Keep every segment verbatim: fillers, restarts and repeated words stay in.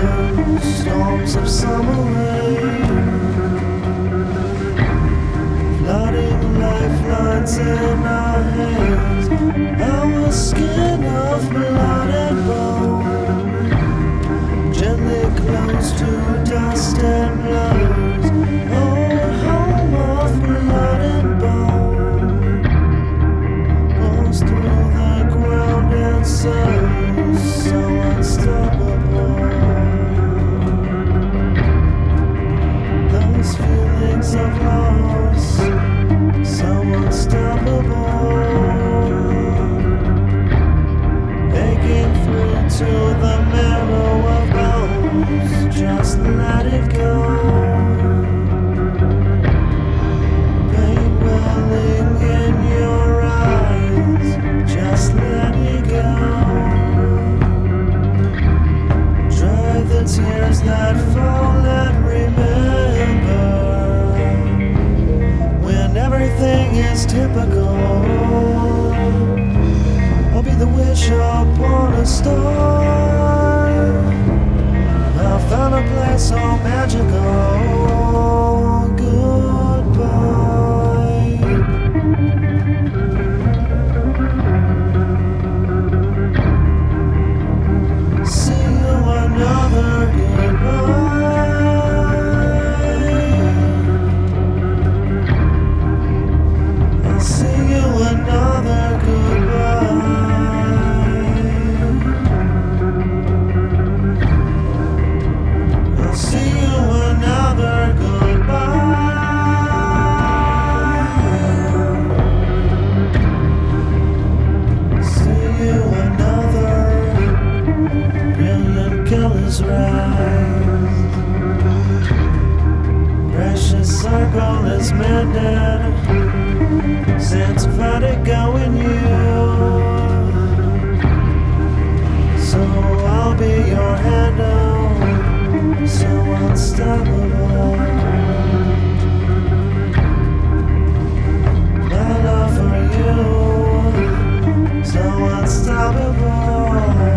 storms of summer rain, flooding lifelines in our hands, our skin of blood and bone, gently close to dust and blows, our home of blood and bone, goes through the ground and sounds so unstoppable. Those feelings of loss, so unstoppable, aching through to the marrow of bones. Just let it go. Pain welling in your eyes. Just let it go. Dry the tears that fall and remember when everything is typical. I'll be the wish upon a star. I found a place so magical. Goodbye. See you another goodbye. I'll see you another goodbye. I'll see you another goodbye. See you another brilliant colors rise. Precious circle is mended. Sense vertigo in you. So I'll be your handle, so unstoppable. My love for you, so unstoppable.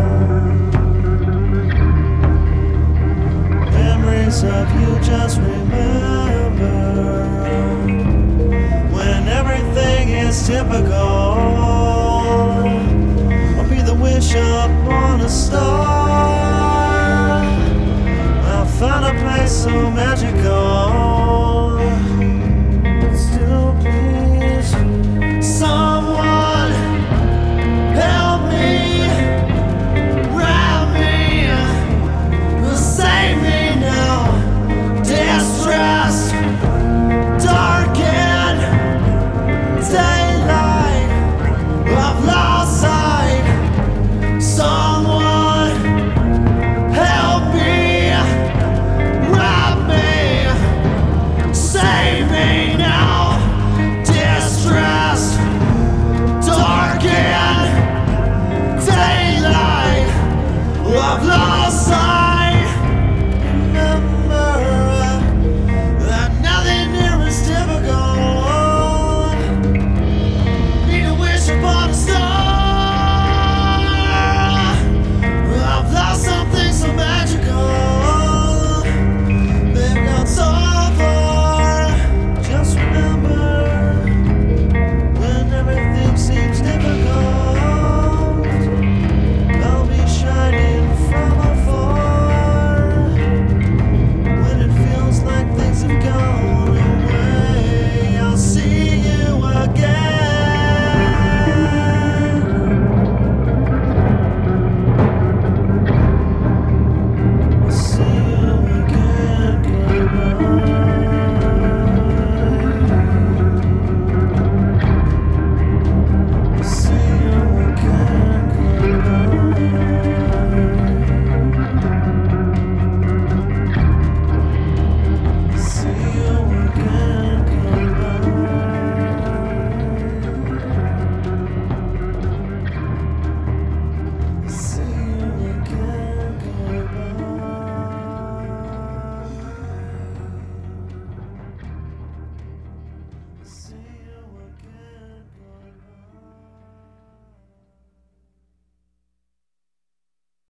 Memories of you, just remember when everything is typical. I'll be the wish upon a star. I found a place so magical.